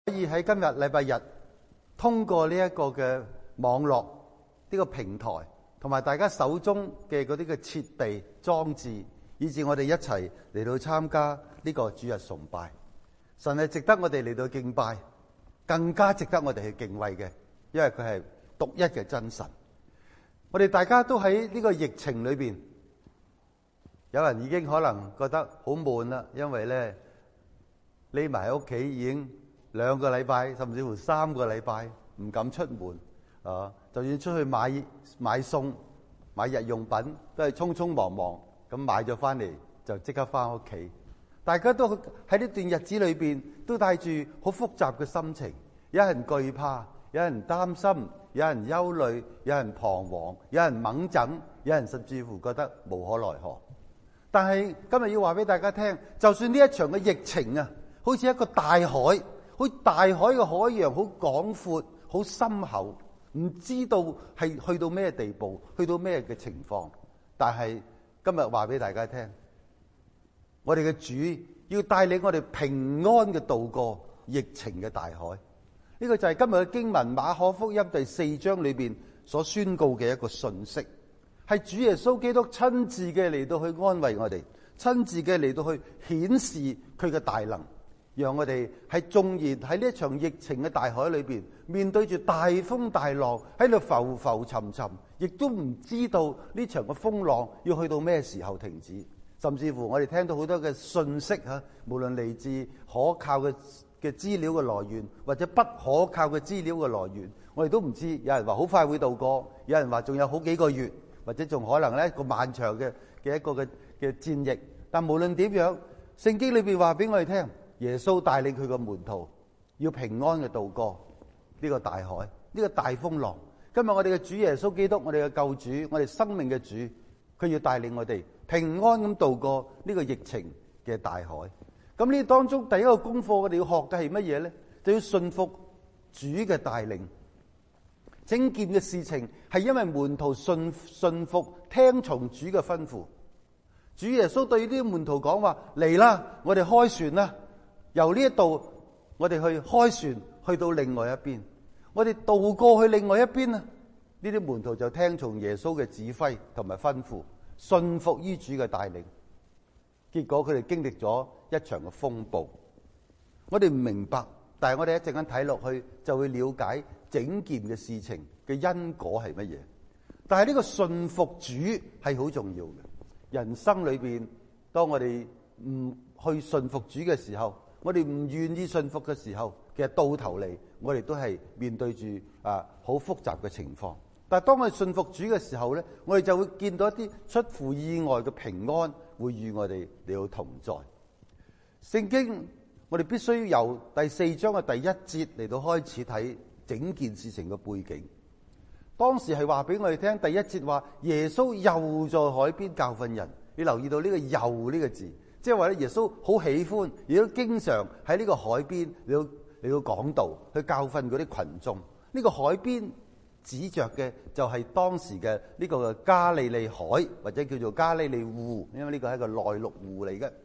可以喺今日禮拜日通過呢一個嘅網絡呢個平台，同埋大家手中嘅嗰啲嘅設備裝置，以至我哋一齊嚟到參加呢個主日崇拜。神係值得我哋嚟到敬拜，更加值得我哋去敬畏嘅，因為佢係獨一嘅真神。我哋大家都喺呢個疫情裏邊，有人已經可能覺得好悶啦，因為咧匿埋喺屋企已經2個禮拜，甚至乎3個禮拜唔敢出門啊！就算出去買餸、買日用品，都係匆匆忙忙咁買咗翻嚟，就即刻翻屋企。大家都喺呢段日子裏邊，都帶住好複雜嘅心情，有人懼怕，有人擔心，有人憂慮，有人彷徨，有人猛整，有人甚至乎覺得無可奈何。但係今日要話俾大家聽，就算呢一場嘅疫情啊，好似一個大海，好似大海嘅海洋，好廣闊，好深厚，唔知道係去到咩地步，去到咩嘅情況。但係今日話俾大家聽，我哋嘅主要帶領我哋平安嘅渡過疫情嘅大海。呢個就係今日嘅經文馬可福音第4章裏邊所宣告嘅一個信息，係主耶穌基督親自嘅嚟到去安慰我哋，親自嘅嚟到去顯示佢嘅大能，讓我哋喺縱然喺呢一場疫情嘅大海裏邊，面對住大風大浪喺度浮浮沉沉，亦都唔知道呢場嘅風浪要去到咩時候停止。甚至乎我哋聽到好多嘅信息吓，無論嚟自可靠嘅資料嘅來源，或者不可靠嘅資料嘅來源，我哋都唔知。有人話好快會度過，有人話仲有好幾個月，或者仲可能咧一個漫長嘅一個嘅戰役。但無論點樣，聖經裏邊話俾我哋聽，耶穌帶領佢個門徒要平安嘅渡過呢個大海，呢個大風浪。今日我哋嘅主耶穌基督，我哋嘅救主，我哋生命嘅主，佢要帶領我哋平安咁渡過呢個疫情嘅大海。咁呢當中第一個功課我哋要學嘅係乜嘢咧？就要信服主嘅帶領。整件嘅事情係因為門徒信服聽從主嘅吩咐。主耶穌對呢啲門徒講話：嚟啦，我哋開船啦，由呢一度我哋去開船去到另外一邊，我哋渡過去另外一邊啊！呢啲門徒就聽從耶穌嘅指揮同埋吩咐，信服於主嘅帶領。結果佢哋經歷咗一場嘅風暴。我哋唔明白，但係我哋一陣間睇落去就會了解整件嘅事情嘅因果係乜嘢。但係呢個信服主係好重要嘅。人生裏邊，當我哋唔去信服主嘅時候，我哋唔願意信服嘅時候，其實到頭嚟我哋都係面對住好複雜嘅情況。但係當我哋信服主嘅時候咧，我哋就會見到一啲出乎意外嘅平安會與我哋嚟到同在。聖經我哋必須由第4章嘅第1節嚟到開始睇整件事情嘅背景。當時係話俾我哋聽，第1節話耶穌又在海邊教訓人。你留意到呢個又呢個字，即係話咧耶穌好喜歡，亦都經常喺呢個海邊嚟到講道，去教訓嗰啲群眾。呢個海邊指着嘅就係當時嘅呢個加利利海，或者叫做加利利湖，因為呢個係一個內陸湖嚟嘅。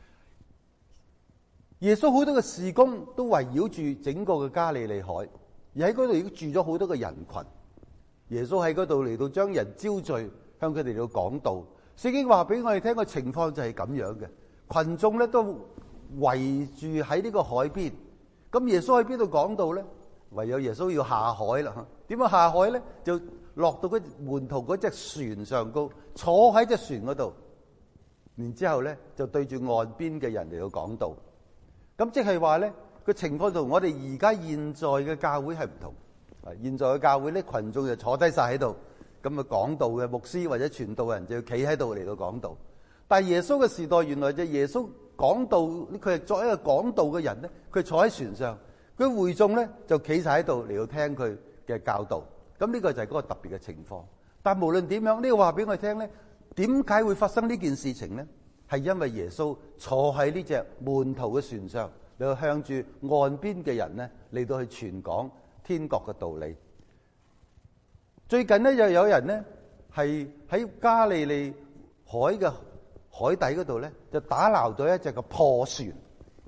耶穌好多嘅事工都圍繞住整個嘅加利利海，而喺嗰度已經住咗好多嘅人群。耶穌喺嗰度嚟到將人招聚，向佢哋嚟到講道。聖經話俾我哋聽個情況就係咁樣嘅，群眾咧都圍住喺呢個海邊。咁耶穌喺邊度講道咧？唯有耶穌要下海啦。點樣下海咧？就落到嗰門徒嗰隻船上高，坐喺隻船嗰度，然之後咧就對住岸邊嘅人嚟到講道。咁即係話咧個情況同我哋而家現在嘅教會係唔同。現在嘅教會咧，群眾就坐低晒喺度，咁啊講道嘅牧師或者傳道人就要企喺度嚟到講道。但係耶穌嘅時代，原來就耶穌講道，佢係作為一個講道嘅人咧，佢坐喺船上，佢會眾咧就企晒喺度嚟到聽佢嘅教導。咁呢個就係嗰個特別嘅情況。但無論點樣，呢個話俾我哋聽咧，點解會發生呢件事情咧？係因為耶穌坐喺呢隻門徒嘅船上，嚟到向住岸邊嘅人咧嚟到去傳講天國嘅道理。最近咧又有人咧係喺加利利海嘅海底嗰度咧就打撈咗一隻嘅破船。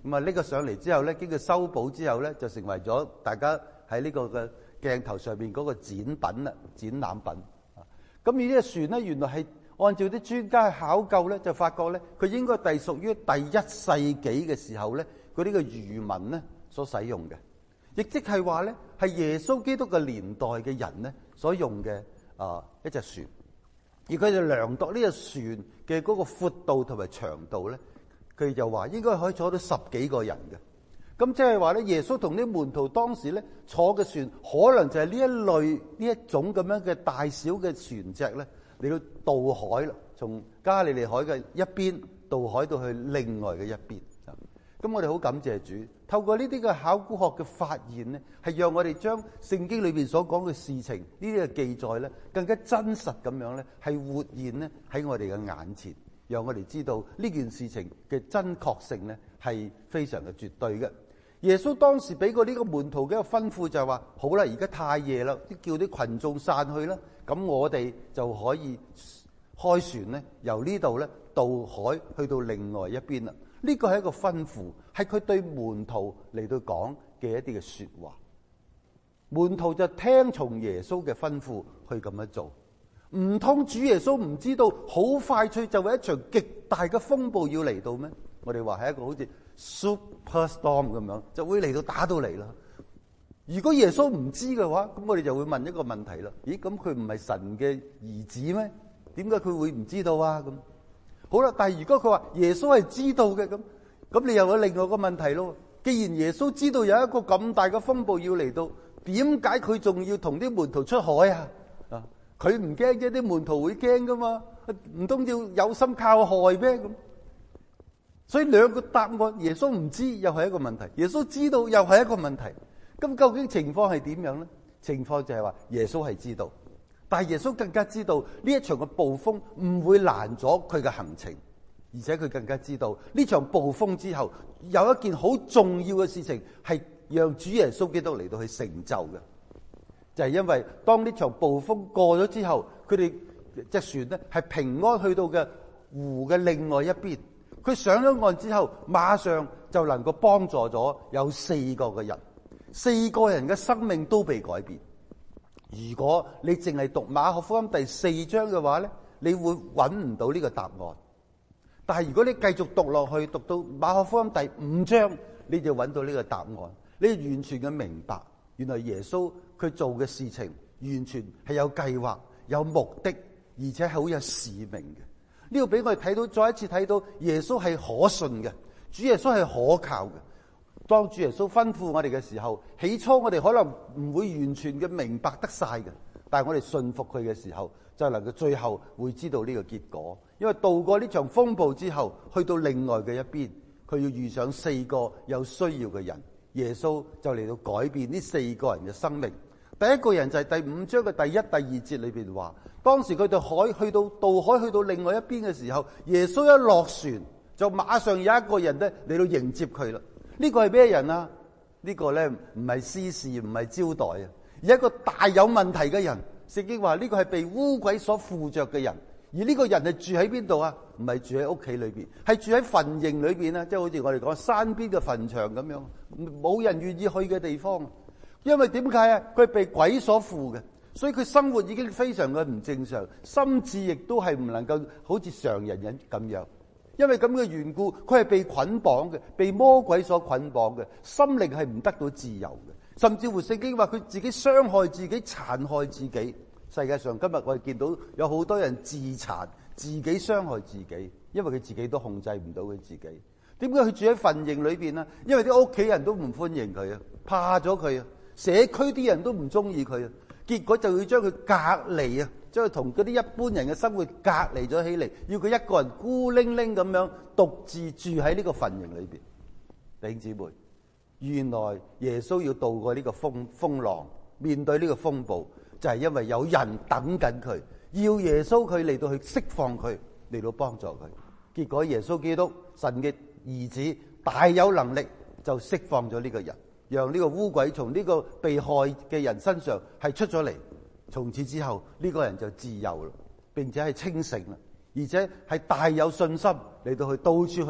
咁啊拎個上嚟之後咧，經過修補之後咧，就成為咗大家喺呢個嘅鏡頭上邊嗰個展品啦，展覽品。咁而呢個船咧，原來係按照啲專家去考究咧，就發覺咧，佢應該隸屬於第1世紀嘅時候咧，嗰啲嘅漁民咧所使用嘅，亦即係話咧係耶穌基督嘅年代嘅人咧所用嘅一隻船。而佢哋量度呢隻船嘅嗰個闊度同埋長度咧，佢哋就話應該可以坐到10幾個人嘅。咁即係話咧，耶穌同啲門徒當時咧坐嘅船，可能就係呢一類呢一種咁樣嘅大小嘅船隻咧，嚟到渡海啦，從加利利海嘅一邊渡海到去另外嘅一邊。咁我哋好感謝主，透過呢啲嘅考古學嘅發現咧，係讓我哋將聖經裏邊所講嘅事情呢啲嘅記載咧，更加真實咁樣咧，係活現咧喺我哋嘅眼前，讓我哋知道呢件事情嘅真確性咧係非常嘅絕對嘅。耶穌當時俾過呢個門徒嘅一個吩咐就係話：好啦，而家太夜啦，叫啲群眾散去啦，咁我哋就可以開船咧，由呢度咧渡海去到另外一邊啦。呢個係一個吩咐，係佢對門徒嚟到講嘅一啲嘅說話。門徒就聽從耶穌嘅吩咐去咁樣做。唔通主耶穌唔知道好快脆就會一場極大嘅風暴要嚟到咩？我哋話係一個好似 super storm 咁樣，就會嚟到打到嚟啦。如果耶穌唔知嘅話，咁我哋就會問一個問題啦。咦，咁佢唔係神嘅兒子咩？點解佢會唔知道啊？咁好啦，但係如果佢話耶穌係知道嘅，咁你又有另外一個問題咯。既然耶穌知道有一個咁大嘅風暴要嚟到，點解佢仲要同啲門徒出海啊？佢唔驚啫，啲門徒會驚噶嘛？唔通要有心靠害咩？咁所以兩個答案，耶穌唔知又係一個問題，耶穌知道又係一個問題。咁究竟情況係點樣咧？情況就係話耶穌係知道，但係耶穌更加知道呢一場嘅暴風唔會攔阻佢嘅行程，而且佢更加知道呢場暴風之後有一件好重要嘅事情係讓主耶穌基督嚟到去成就嘅，就係因為當呢場暴風過咗之後，佢哋隻船咧係平安去到嘅湖嘅另外一邊。佢上咗岸之後，馬上就能夠幫助咗有4個嘅人，4個人嘅生命都被改變。如果你淨係讀馬可福音第4章嘅話咧，你會揾唔到呢個答案。但係如果你繼續讀落去，讀到馬可福音第5章，你就揾到呢個答案。你完全嘅明白，原來耶穌佢做嘅事情完全係有計劃、有目的，而且係好有使命嘅。呢個俾我哋睇到，再一次睇到耶穌係可信嘅，主耶穌係可靠嘅。當主耶穌吩咐我哋嘅時候，起初我哋可能唔會完全嘅明白得晒嘅，但係我哋信服佢嘅時候，就能夠最後會知道呢個結果。因為渡過呢場風暴之後，去到另外嘅一邊，佢要遇上4個有需要嘅人，耶穌就嚟到改變呢4個人嘅生命。第一個人就係第5章嘅第1、第2節裏邊話，當時佢哋去到渡海去到另外一邊嘅時候，耶穌一落船就馬上有一個人咧嚟到迎接佢啦。呢個係咩人啊？呢個咧唔係司事，唔係招待啊，而一個大有問題嘅人。聖經話呢個係被污鬼所附着嘅人，而呢個人係住喺邊度啊？唔係住喺屋企裏邊，係住喺墳塋裏邊啊！即係好似我哋講山邊嘅墳場咁樣，冇人願意去嘅地方。因為點解啊？佢係被鬼所附嘅，所以佢生活已經非常嘅唔正常，心智亦都係唔能夠好似常人咁樣。因為咁嘅緣故，佢係被捆綁嘅，被魔鬼所捆綁嘅，心靈係唔得到自由嘅。甚至乎聖經話佢自己傷害自己、殘害自己。世界上今日我哋見到有好多人自殘，自己傷害自己，因為佢自己都控制唔到佢自己。點解佢住喺墳塋裏邊啊？因為啲屋企人都唔歡迎佢啊，怕咗佢啊，社區啲人都唔中意佢啊，結果就要將佢隔離啊，將佢同嗰啲一般人嘅生活隔離咗起嚟，要佢一個人孤零零咁樣獨自住喺呢個墳塋裏邊。弟兄姊妹，原來耶穌要渡過呢個風浪，面對呢個風暴，就係因為有人等緊佢，要耶穌佢嚟到去釋放佢，嚟到幫助佢。結果耶穌基督神嘅兒子大有能力，就釋放咗呢個人，讓呢個污鬼從呢個被害嘅人身上係出咗嚟。從此之後，呢個人就自由啦，並且係清醒啦，而且係大有信心嚟到去到處去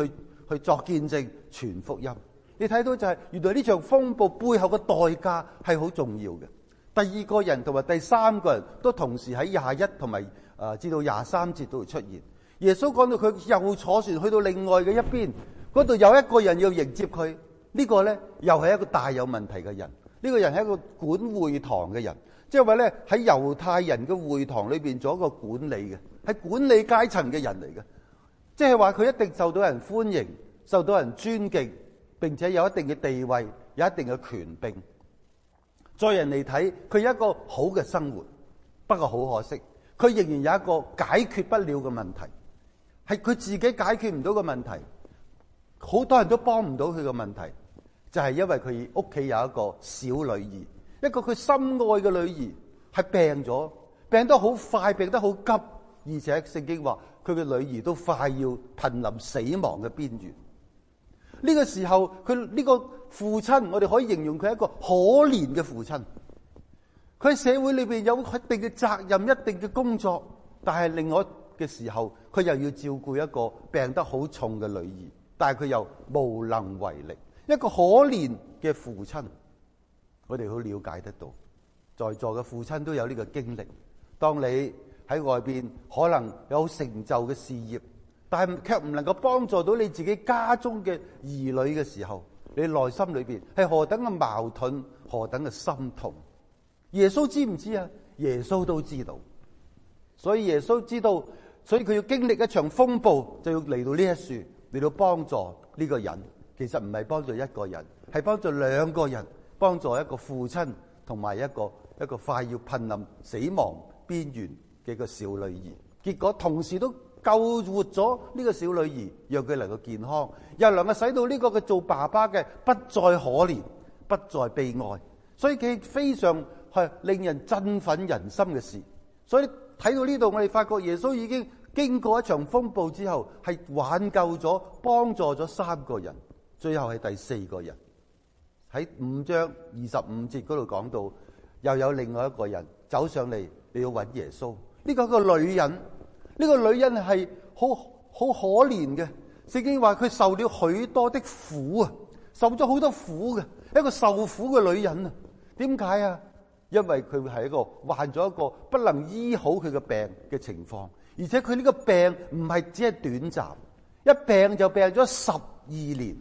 去作見證傳福音。你睇到就係原來呢場風暴背後嘅代價係好重要嘅。第二個人同埋第三個人都同時喺21同埋至到23節都會出現。耶穌講到佢又坐船去到另外嘅一邊，嗰度有一個人要迎接佢。呢個咧又係一個大有問題嘅人。呢個人係一個管會堂嘅人，即係話咧喺猶太人嘅會堂裏邊做一個管理嘅，係管理階層嘅人嚟嘅。即係話佢一定受到人歡迎，受到人尊敬，並且有一定嘅地位，有一定嘅權柄。在人嚟睇，佢有一個好嘅生活，不過好可惜，佢仍然有一個解決不了嘅問題，係佢自己解決唔到嘅問題，好多人都幫唔到佢嘅問題，就係因為佢屋企有一個小女兒，一個佢心愛嘅女兒係病咗，病得好快，病得好急，而且聖經話佢嘅女兒都快要瀕臨死亡嘅邊緣。呢個時候，佢呢個父親，我哋可以形容佢係一個可憐嘅父親。佢喺社會裏邊有一定嘅責任，一定嘅工作，但係另外嘅時候，佢又要照顧一個病得好重嘅女兒，但係佢又無能為力。一個可憐嘅父親，我哋好了解得到，在座嘅父親都有呢個經歷。當你喺外邊可能有成就嘅事業，但係卻唔能夠幫助到你自己家中嘅兒女嘅時候，你內心裏邊係何等嘅矛盾，何等嘅心痛。耶穌知唔知啊？耶穌都知道，所以耶穌知道，所以佢要經歷一場風暴，就要嚟到呢一樹，嚟到幫助呢個人。其實唔係幫助一個人，係幫助兩個人，幫助一個父親同埋一個快要瀕臨死亡邊緣嘅一個小女兒。結果同時都救活咗呢個小女兒，讓佢能夠健康，又能夠使到呢個嘅做爸爸嘅不再可憐，不再悲哀。所以佢非常係令人振奮人心嘅事。所以睇到呢度，我哋發覺耶穌已經經過一場風暴之後，係挽救咗、幫助咗3個人，最後係第4個人。喺5章25節嗰度講到，又有另外一個人走上嚟，你要揾耶穌。呢個係個女人。呢個女人係好可憐嘅，聖經話佢受了許多的苦啊，受咗好多苦嘅，一個受苦嘅女人啊。點解啊？因為佢係一個患咗一個不能醫好佢嘅病嘅情況，而且佢呢個病唔係只係短暫，一病就病咗12年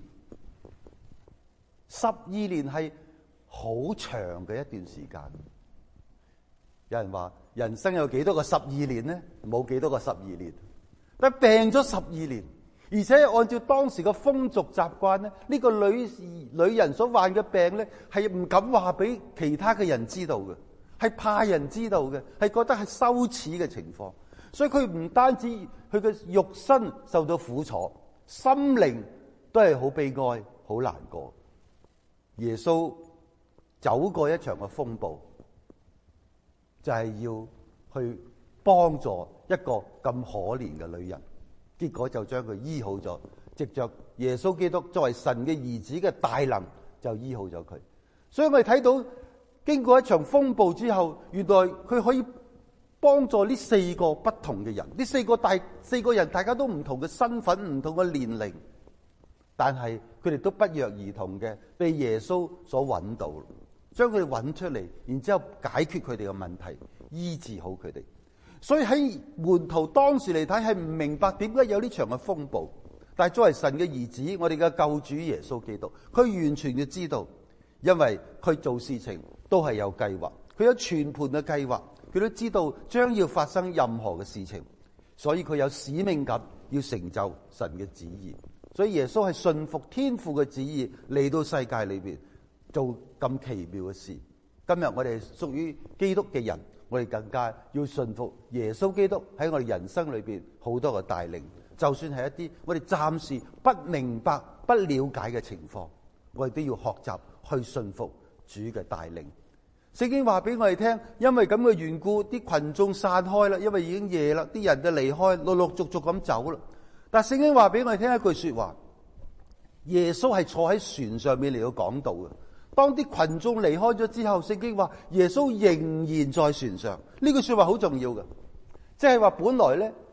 ，12年係好長嘅一段時間。有人話人生有幾多個12年呢？冇幾多個12年，但病咗12年，而且按照當時嘅風俗習慣呢，呢個女人所患嘅病呢，係唔敢話俾其他嘅人知道嘅，係怕人知道嘅，係覺得係羞恥嘅情況。所以佢唔單止佢嘅肉身受到苦楚，心靈都係好悲哀、好難過。耶穌走過一場嘅風暴，就係要去幫助一個咁可憐嘅女人，結果就將佢醫好咗，藉着耶穌基督作為神嘅兒子嘅大能，就醫好咗佢。所以我哋睇到經過一場風暴之後，原來佢可以幫助呢4個不同嘅人，呢4個人大家都唔同嘅身份、唔同嘅年齡，但係佢哋都不約而同嘅被耶穌所揾到，將佢哋揾出嚟，然之後解決佢哋嘅問題，醫治好佢哋。所以喺門徒當時嚟睇係唔明白點解有呢場嘅風暴，但係作為神嘅兒子，我哋嘅救主耶穌基督，佢完全嘅知道，因為佢做事情都係有計劃，佢有全盤嘅計劃，佢都知道將要發生任何嘅事情，所以佢有使命感要成就神嘅旨意。所以耶穌係順服天父嘅旨意嚟到世界裏邊做咁奇妙嘅事。今日我哋屬於基督嘅人，我哋更加要順服耶穌基督喺我哋人生裏邊好多嘅帶領。就算係一啲我哋暫時不明白、不了解嘅情況，我哋都要學習去順服主嘅帶領。聖經話俾我哋聽，因為咁嘅緣故，啲群眾散開啦，因為已經夜啦，啲人就離開，陸陸續續咁走啦。但聖經話俾我哋聽一句說話，耶穌係坐喺船上面嚟到講道嘅。當啲群眾離開咗之後，聖經話耶穌仍然在船上。呢句說話好重要嘅，即係話本來咧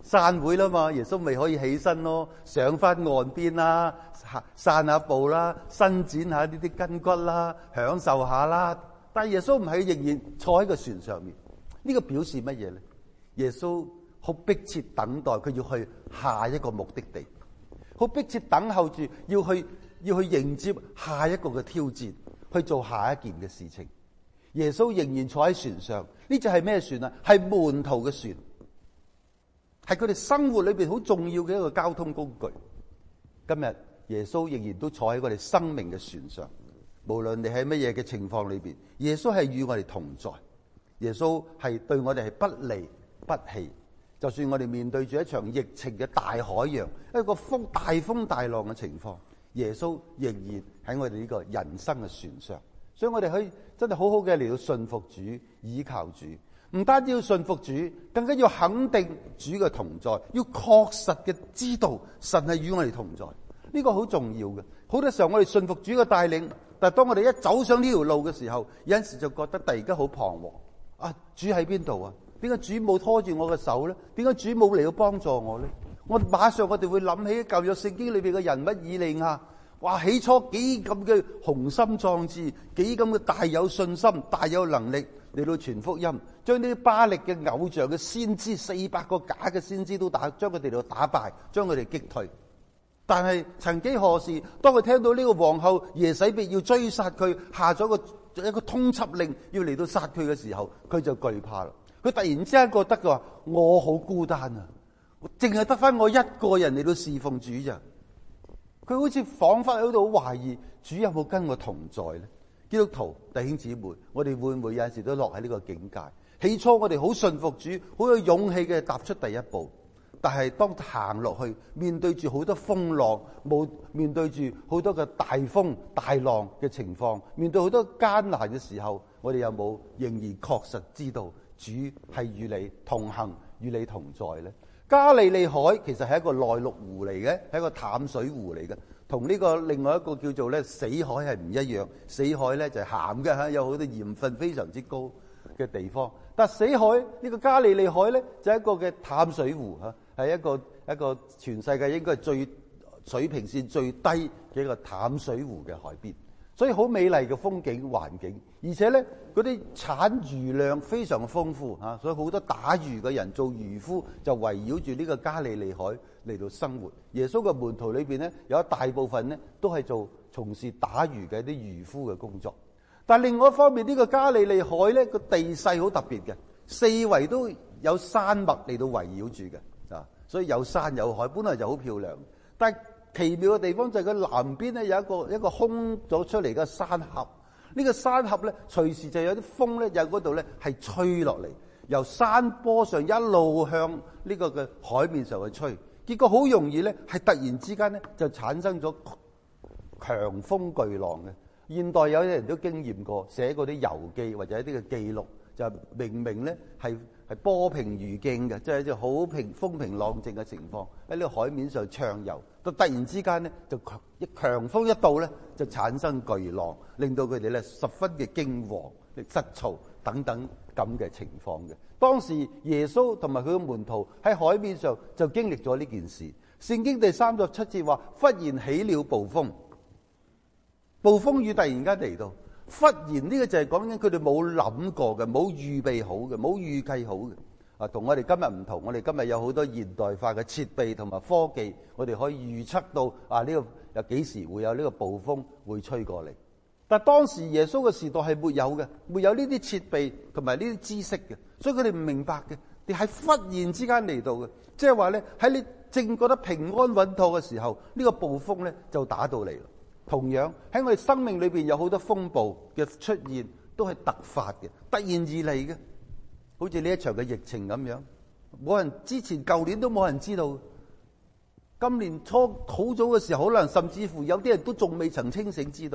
散會啦嘛，耶穌咪可以起身咯，上翻岸邊啦，散下步啦，伸展下呢啲筋骨啦，享受下啦。但係耶穌唔係，仍然坐喺個船上面。呢個表示乜嘢咧？耶穌好迫切等待佢要去下一個目的地，好迫切等候住要去迎接下一個嘅挑戰，去做下一件嘅事情。耶穌仍然坐喺船上，呢就係咩船啊？係門徒嘅船，係佢哋生活裏邊好重要嘅一個交通工具。今日耶穌仍然都坐喺我哋生命嘅船上，無論你喺乜嘢嘅情況裏邊，耶穌係與我哋同在。耶穌係對我哋係不離不棄，就算我哋面對住一場疫情嘅大海洋，一個大風大浪嘅情況，耶穌仍然喺我哋呢個人生嘅船上。所以我哋可以真係好好嘅嚟到信服主，倚靠主。唔單止要信服主，更加要肯定主嘅同在，要確實嘅知道神係與我哋同在。呢個好重要嘅。好多時候我哋信服主嘅帶領，但係當我哋一走上呢條路嘅時候，有陣時就覺得突然間好彷徨。啊，主喺邊度啊？點解主冇拖住我嘅手咧？點解主冇嚟到幫助我咧？馬上我哋會諗起舊約聖經裏邊嘅人物以利亞。哇！起初幾咁嘅雄心壯志，幾咁嘅大有信心、大有能力嚟到傳福音，將呢啲巴力嘅偶像嘅先知400個假嘅先知都將佢哋打敗，將佢哋擊退。但係曾幾何時，當佢聽到呢個皇后耶洗別要追殺佢，下咗一個通緝令要嚟到殺佢嘅時候，佢就懼怕啦。佢突然之間覺得佢話：我好孤單啊！淨係得翻我一個人嚟到侍奉主咋。佢好似彷彿喺度好懷疑主有冇跟我同在咧？基督徒弟兄姊妹，我哋會唔會有陣時都落喺呢個境界？起初我哋好信服主，好有勇氣嘅踏出第一步，但係當行落去，面對住好多風浪，面對住好多嘅大風大浪嘅情況，面對好多艱難嘅時候，我哋有冇仍然確實知道主係與你同行，與你同在咧？加利利海其實係一個內陸湖嚟嘅，係一個淡水湖嚟嘅，同呢個另外一個叫做咧死海係唔一樣。死海咧就係鹹嘅嚇，有好多鹽分非常之高嘅地方。但死海呢個加利利海咧就係一個嘅淡水湖嚇，係一個全世界應該係最水平線最低嘅一個淡水湖嘅海邊。所以好美麗嘅風景環境，而且咧嗰啲產魚量非常豐富嚇，所以好多打魚嘅人做漁夫就圍繞住呢個加利利海嚟到生活。耶穌嘅門徒裏邊咧有一大部分咧都係從事打魚嘅一啲漁夫嘅工作。但另外一方面，呢個加利利海咧個地勢好特別嘅，四圍都有山脈嚟到圍繞住嘅啊，所以有山有海，本來就好漂亮。但係奇妙嘅地方就係佢南邊咧有一個空咗出嚟嘅山峽，呢個山峽咧隨時就有啲風咧由嗰度咧係吹落嚟，由山坡上一路向呢個嘅海面上去吹，結果好容易咧係突然之間咧就產生咗強風巨浪嘅。現代有啲人都經驗過，寫過啲遊記或者一啲嘅記錄，就明明咧係波平如鏡嘅，即係一隻好風平浪靜嘅情況喺呢個海面上暢遊。到突然之間咧，就強風一到咧，就產生巨浪，令到佢哋咧十分嘅驚惶、失措等等咁嘅情況嘅。當時耶穌同埋佢嘅門徒喺海面上就經歷咗呢件事。聖經第37節話：忽然起了暴風，暴風雨突然間嚟到。忽然呢個就係講緊佢哋冇諗過嘅，冇預備好嘅，冇預計好嘅。同我哋今日唔同，我哋今日有好多現代化嘅設備同埋科技，我哋可以預測到呢個有幾時會有呢個暴風會吹過嚟。但當時耶穌嘅時代係沒有嘅，沒有呢啲設備同埋呢啲知識嘅，所以佢哋唔明白嘅，你係忽然之間嚟到嘅，即係話咧喺你正覺得平安穩妥嘅時候，呢個暴風咧就打到嚟。同樣喺我哋生命裏邊有好多風暴嘅出現，都係突發嘅，突然而嚟嘅。好似呢一場嘅疫情咁樣，冇人之前舊年都冇人知道，今年初好早嘅時候，可能甚至乎有啲人都仲未曾清醒知道，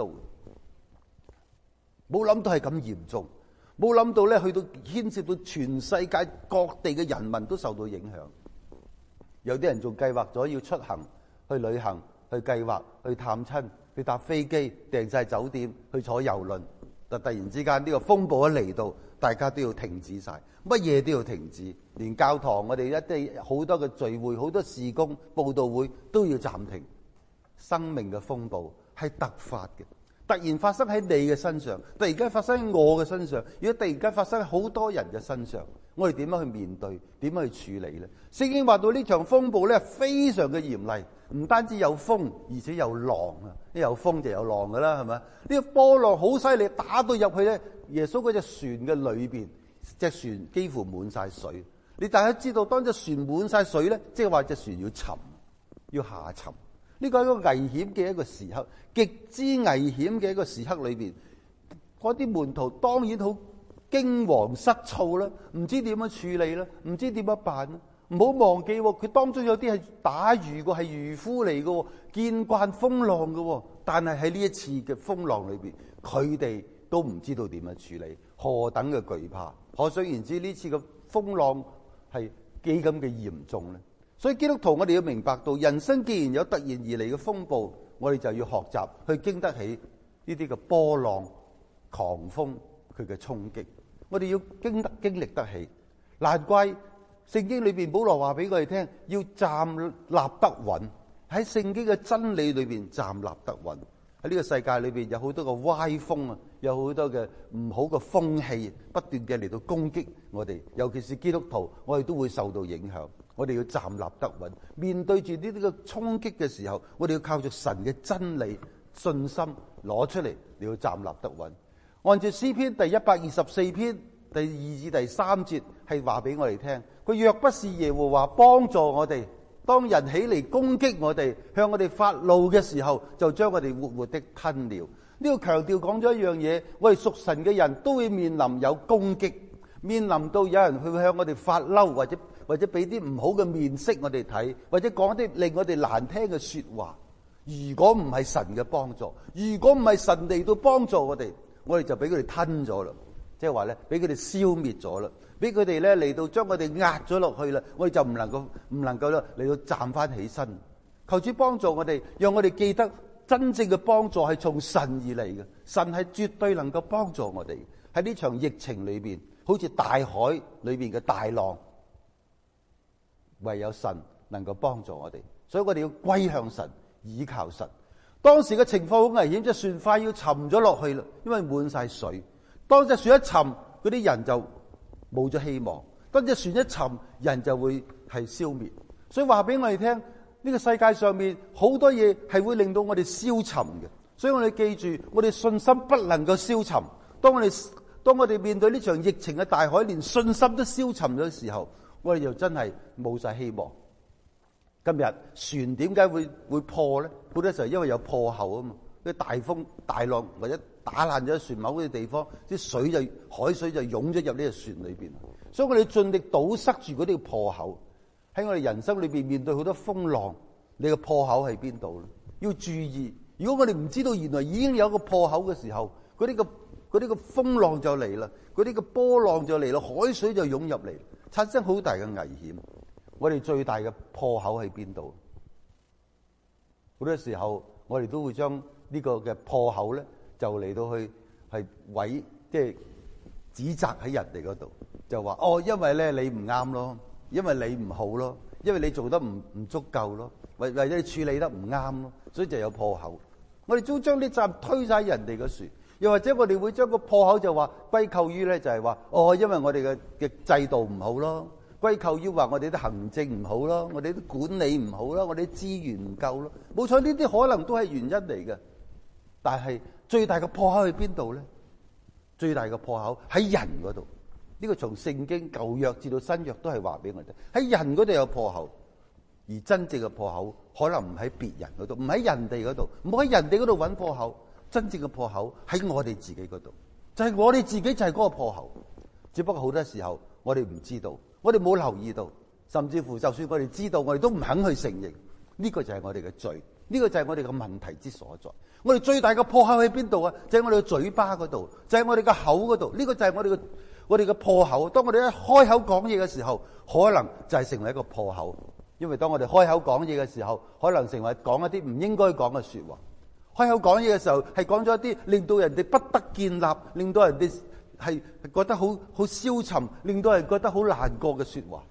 冇諗到係咁嚴重，冇諗到咧去到牽涉到全世界各地嘅人民都受到影響。有啲人仲計劃咗要出行去旅行，去計劃去探親，去搭飛機訂晒酒店，去坐郵輪， 但突然之間呢個風暴一嚟到，大家都要停止晒，乜嘢都要停止，連教堂我哋一啲好多嘅聚會、好多事工、佈道會都要暫停。生命嘅風暴係突發嘅，突然發生喺你嘅身上，突然間發生喺我嘅身上，如果突然間發生喺好多人嘅身上，我哋點樣去面對？點樣去處理呢？聖經話到呢場風暴咧，非常嘅嚴厲，唔單止有風，而且有浪啊！一有風就有浪噶啦，係咪？呢個波浪好犀利，打到入去咧，耶穌嗰隻船嘅裏邊，隻船幾乎滿晒水。你大家知道，當隻船滿晒水咧，即係話隻船要沉，要下沉。呢個係一個危險嘅一個時刻，極之危險嘅一個時刻裏邊，嗰啲門徒當然好驚惶失措啦，唔知點樣處理啦，唔知點樣辦啦。唔好忘記，佢當中有啲係打魚嘅，係漁夫嚟嘅，見慣風浪嘅。但係喺呢一次嘅風浪裏邊，佢哋都唔知道點樣處理，何等嘅懼怕。可想而知呢次嘅風浪係幾咁嘅嚴重咧。所以基督徒我哋要明白到，人生既然有突然而嚟嘅風暴，我哋就要學習去經得起呢啲嘅波浪、狂風佢嘅衝擊。我哋要經歷得起。難怪聖經裏邊保羅話俾我哋聽，要站立得穩，喺聖經嘅真理裏邊站立得穩。喺呢個世界裏邊有好多嘅歪風啊，有好多嘅唔好嘅風氣不斷嘅嚟到攻擊我哋，尤其是基督徒，我哋都會受到影響。我哋要站立得穩，面對住呢啲嘅衝擊嘅時候，我哋要靠住神嘅真理、信心攞出嚟，你要站立得穩。按照詩篇第124篇第2至第3節係話俾我哋聽，佢若不是耶和華幫助我哋，當人起嚟攻擊我哋，向我哋發怒嘅時候，就將我哋活活的吞了。呢個強調講咗一樣嘢，我哋屬神嘅人都會面臨有攻擊，面臨到有人去向我哋發嬲，或者俾啲唔好嘅面色我哋睇，或者講啲令我哋難聽嘅說話。如果唔係神嘅幫助，如果唔係神嚟到幫助我哋就俾佢哋吞咗啦，即係話咧，俾佢哋消滅咗啦，俾佢哋咧嚟到將我哋壓咗落去啦，我哋就唔能夠嚟到站翻起身。求主幫助我哋，讓我哋記得真正嘅幫助係從神而嚟嘅，神係絕對能夠幫助我哋喺呢場疫情裏邊，好似大海裏邊嘅大浪。唯有神能夠幫助我哋，所以我哋要歸向神，倚靠神。當時嘅情況好危險，隻船快要沉咗落去啦，因為滿晒水。當隻船一沉，嗰啲人就冇咗希望；當隻船一沉，人就會係消滅。所以話俾我哋聽，呢個世界上面好多嘢係會令到我哋消沉嘅。所以我哋記住，我哋信心不能夠消沉。當我哋面對呢場疫情嘅大海，連信心都消沉咗嘅時候，我哋就真係冇晒希望。今日船點解會破咧？好多時候因為有破口啊嘛，啲大風大浪或者打爛咗船某啲地方，啲海水就湧咗入呢個船裏邊。所以我哋盡力堵塞住嗰啲破口。喺我哋人生裏邊面對好多風浪，你個破口喺邊度咧？要注意。如果我哋唔知道原來已經有個破口嘅時候，嗰啲個風浪就嚟啦，嗰啲個波浪就嚟啦，海水就湧入嚟，產生好大嘅危險。我哋最大嘅破口喺邊度？好多時候我哋都會將呢個嘅破口咧，就嚟到去係即係指責喺人哋嗰度，就話因為咧你唔啱咯，因為你唔好咯，因為你做得唔足夠咯，或者你處理得唔啱咯，所以就有破口。我哋都將啲責任推晒人哋嘅船，又或者我哋會將個破口就話歸咎於咧，就係話因為我哋嘅制度唔好咯。歸咎於話我哋啲行政唔好咯，我哋啲管理唔好咯，我哋啲資源唔夠咯。冇錯，呢啲可能都係原因嚟嘅。但係最大嘅破口喺邊度咧？最大嘅破口喺人嗰度。呢個從聖經舊約至到新約都係話俾我哋，喺人嗰度有破口，而真正嘅破口可能唔喺別人嗰度，唔喺人哋嗰度，唔好喺人哋嗰度揾破口。真正嘅破口喺我哋自己嗰度，就係我哋自己就係嗰個破口。只不過好多時候我哋唔知道。我哋冇留意到，甚至乎就算我哋知道，我哋都唔肯去承認。呢個就係我哋嘅罪，呢個就係我哋嘅問題之所在。我哋最大嘅破口喺邊度啊？就係我哋嘅嘴巴嗰度，就係我哋嘅口嗰度。呢個就係我哋嘅破口。當我哋一開口講嘢嘅時候，可能就係成為一個破口。因為當我哋開口講嘢嘅時候，可能成為講一啲唔應該講嘅說話， 開口講嘢嘅時候係講咗一啲令到人哋不得建立，令到人哋係覺得好消沉，令到人覺得好難過嘅說話，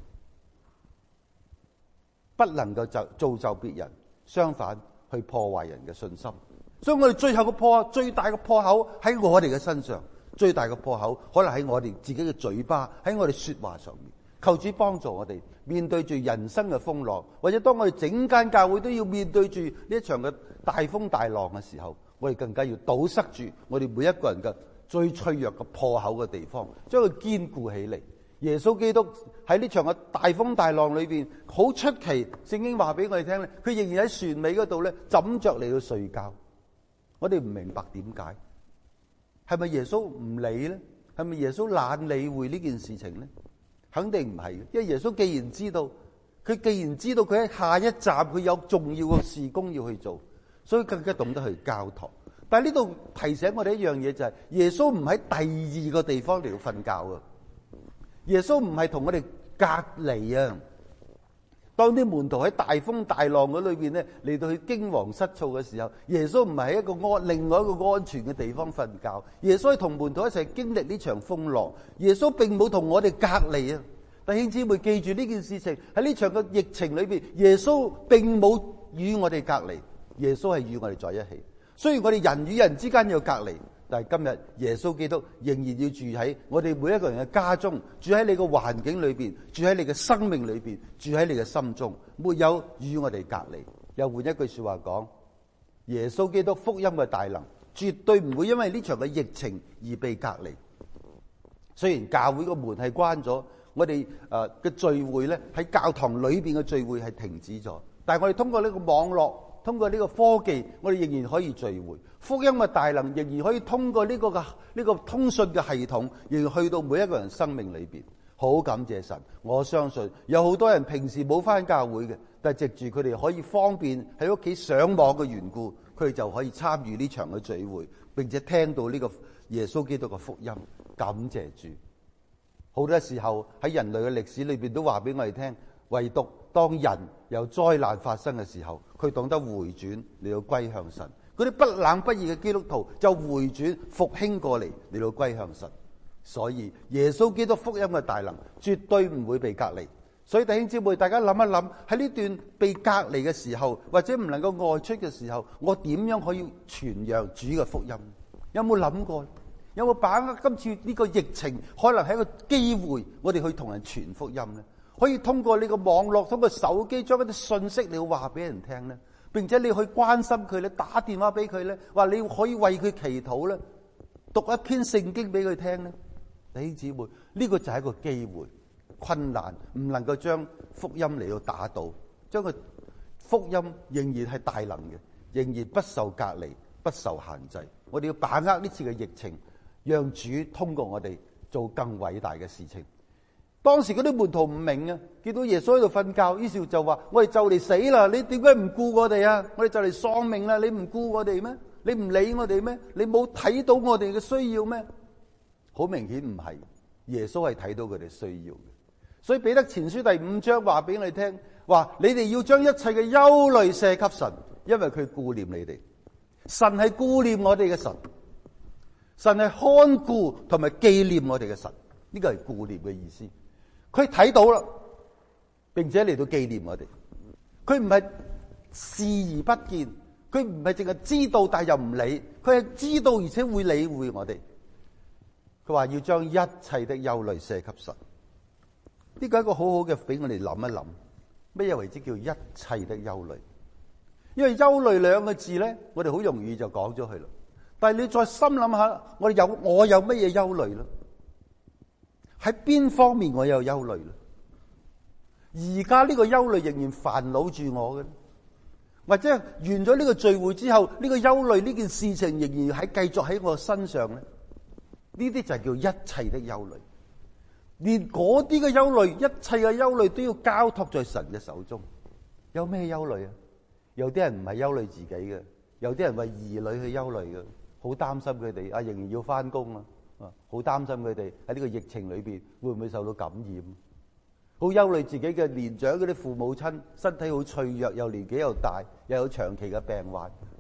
不能夠造就別人，相反去破壞人嘅信心。所以我哋最大嘅破口喺我哋嘅身上，最大嘅破口可能喺我哋自己嘅嘴巴，喺我哋說話上面。求主幫助我哋面對住人生嘅風浪，或者當我哋整間教會都要面對住呢一場嘅大風大浪嘅時候，我哋更加要堵塞住我哋每一個人嘅最脆弱嘅破口嘅地方，將佢堅固起嚟。耶穌基督喺呢場嘅大風大浪裏邊，好出奇，聖經話俾我哋聽咧，佢仍然喺船尾嗰度咧枕着嚟到睡覺。我哋唔明白點解，係咪耶穌唔理咧？係咪耶穌懶理會呢件事情咧？肯定唔係，因為耶穌既然知道佢喺下一站佢有重要嘅事工要去做，所以更加懂得去交託。但係呢度提醒我哋一樣嘢，就係耶穌唔喺第二個地方嚟到瞓覺啊！耶穌唔係同我哋隔離啊！當啲門徒喺大風大浪嗰裏邊咧嚟到去驚惶失措嘅時候，耶穌唔係喺一個另外一個安全嘅地方瞓覺，耶穌係同門徒一齊經歷呢場風浪。耶穌並冇同我哋隔離啊！弟兄姊妹記住呢件事情，喺呢場嘅疫情裏邊，耶穌並冇與我哋隔離，耶穌係與我哋在一起。雖然我哋人與人之間有隔離，但係今日耶穌基督仍然要住喺我哋每一個人嘅家中，住喺你嘅環境裏邊，住喺你嘅生命裏邊，住喺你嘅心中，沒有與我哋隔離。又換一句說話講，耶穌基督福音嘅大能絕對唔會因為呢場嘅疫情而被隔離。雖然教會個門係關咗，我哋嘅聚會咧喺教堂裏邊嘅聚會係停止咗，但係我哋通過呢個網絡，通過呢個科技，我哋仍然可以聚會。福音嘅大能仍然可以通過呢個通訊嘅系統，仍然去到每一個人生命裏邊。好感謝神，我相信有好多人平時冇返教會嘅，但係藉住佢哋可以方便喺屋企上網嘅緣故，佢哋就可以參與呢場嘅聚會，並且聽到呢個耶穌基督嘅福音。感謝主。好多時候喺人類嘅歷史裏邊都話俾我哋聽，唯獨當人有災難發生嘅時候，佢懂得回轉嚟到歸向神。嗰啲不冷不熱嘅基督徒就回轉復興過嚟嚟到歸向神。所以耶穌基督福音嘅大能絕對唔會被隔離。所以弟兄姊妹，大家諗一諗，喺呢段被隔離嘅時候，或者唔能夠外出嘅時候，我點樣可以傳揚主嘅福音？有冇諗過？有冇把握今次呢個疫情可能係一個機會，我哋去同人傳福音呢？可以通過呢個網絡，通過手機將一啲信息你要話俾人聽呢，並且你去關心佢，你打電話俾佢呢，話你可以為佢祈禱呢，讀一篇聖經俾佢聽呢。弟兄姊妹，呢個就係一個機會。困難唔能夠將福音嚟到打倒，將個福音仍然係大能嘅，仍然不受隔離，不受限制。我哋要把握呢次嘅疫情，讓主通過我哋做更偉大嘅事情。當時嗰啲門徒唔明啊，見到耶穌喺度瞓覺，於是就話：我哋就嚟死啦！你點解唔顧我哋啊？我哋就嚟喪命啦！你唔顧我哋咩？你唔理我哋咩？你冇睇到我哋嘅需要咩？好明顯唔係，耶穌係睇到佢哋需要嘅。所以彼得前書第5章話俾我哋聽，話你哋要將一切嘅憂慮卸給神，因為佢顧念你哋。神係顧念我哋嘅神，神係看顧同埋紀念我哋嘅神。呢個係顧念嘅意思。佢睇到啦，並且嚟到紀念我哋。佢唔係視而不見，佢唔係淨係知道但又唔理，佢係知道而且會理會我哋。佢話要將一切的憂慮卸給神。呢個係一個好好嘅，俾我哋諗一諗，咩嘢為之叫一切的憂慮？因為憂慮兩個字咧，我哋好容易就講咗去啦。但係你再深諗下，我有乜嘢憂慮咧？喺邊方面我有憂慮咧？而家呢個憂慮仍然煩惱住我嘅，或者完咗呢個聚會之後，呢個憂慮呢件事情仍然喺繼續喺我身上咧？呢啲就係叫一切的憂慮。連嗰啲嘅憂慮，一切嘅憂慮都要交託在神嘅手中。有咩憂慮啊？有啲人唔係憂慮自己嘅，有啲人為兒女去憂慮嘅，好擔心佢哋仍然要翻工啊，好擔心佢哋喺呢個疫情裏邊會唔會受到感染，好憂慮自己嘅年長嗰啲父母親身體好脆弱，又年紀又大，又有長期嘅病患，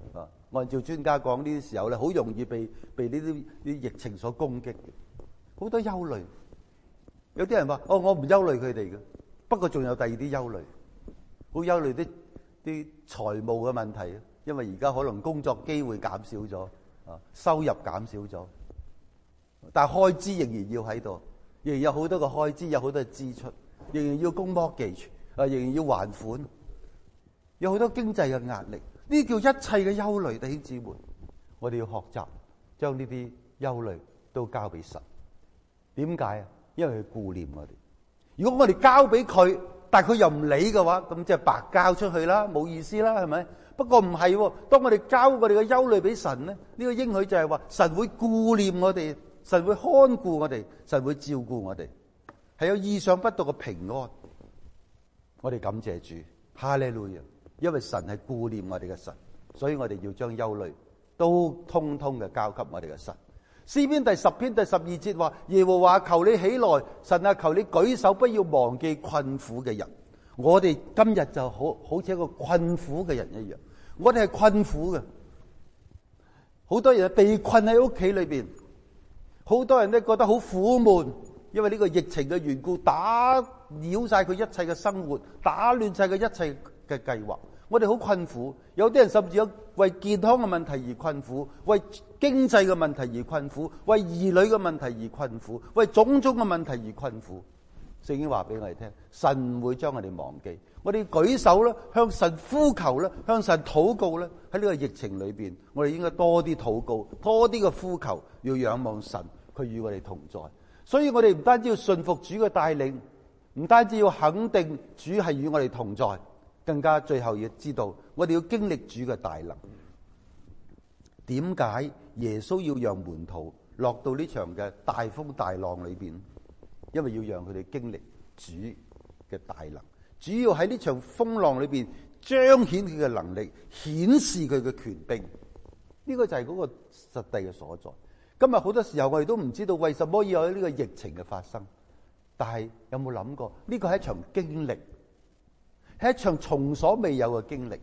按照專家講，呢啲時候咧，好容易被呢啲疫情所攻擊嘅，好多憂慮。有啲人話：我唔憂慮佢哋嘅，不過仲有第二啲憂慮，好憂慮啲財務嘅問題，因為而家可能工作機會減少咗，收入減少咗，但係開支仍然要喺度，仍然有好多個開支，有好多嘅支出，仍然要供 mortgage，仍然要還款，有好多經濟嘅壓力。呢叫一切嘅憂慮，弟兄姊妹，我哋要學習將呢啲憂慮都交俾神。點解啊？因為佢顧念我哋。如果我哋交俾佢，但係佢又唔理嘅話，咁即係白交出去啦，冇意思啦，係咪？不過唔係喎，當我哋交我哋嘅憂慮俾神咧，呢個應許就係話神會顧念我哋，神會看顧我哋，神會照顧我哋，係有意想不到嘅平安。我哋感謝主，哈利路亞！因為神係顧念我哋嘅神，所以我哋要將憂慮都通通嘅交給我哋嘅神。詩篇第10篇第12節話：耶和華求你起來，神啊，求你舉手，不要忘記困苦嘅人。我哋今日就好似一個困苦嘅人一樣，我哋係困苦嘅。好多人被困喺屋企裏邊，好多人都覺得好苦悶，因為呢個疫情嘅緣故，打擾晒佢一切嘅生活，打亂晒佢一切嘅計劃。我哋好困苦，有啲人甚至有為健康嘅問題而困苦，為經濟嘅問題而困苦，為兒女嘅問題而困苦，為種種嘅問題而困苦。聖經話俾我哋聽，神唔會將我哋忘記。我哋舉手啦，向神呼求啦，向神禱告啦。喺呢個疫情裏邊，我哋應該多啲禱告，多啲嘅呼求，要仰望神，佢與我哋同在。所以我哋唔單止要順服主嘅帶領，唔單止要肯定主係與我哋同在，更加最後要知道，我哋要經歷主嘅大能。點解耶穌要讓門徒落到呢場嘅大風大浪裏邊？因為要讓佢哋經歷主嘅大能，主要喺呢場風浪裏邊彰顯佢嘅能力，顯示佢嘅權柄。呢個就係嗰個實際嘅所在。今日好多時候我哋都唔知道為什麼要有呢個疫情嘅發生，但係有冇諗過呢個係一場經歷，係一場從所未有嘅經歷。